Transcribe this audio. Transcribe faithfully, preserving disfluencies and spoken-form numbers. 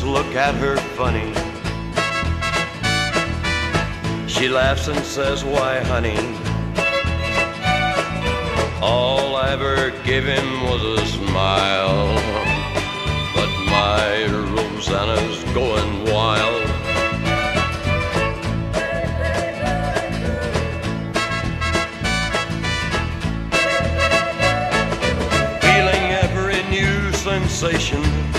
look at her funny. She laughs and says, why, honey, all I ever gave him was a smile. But my Rosanna's going wild. Feeling every new sensation,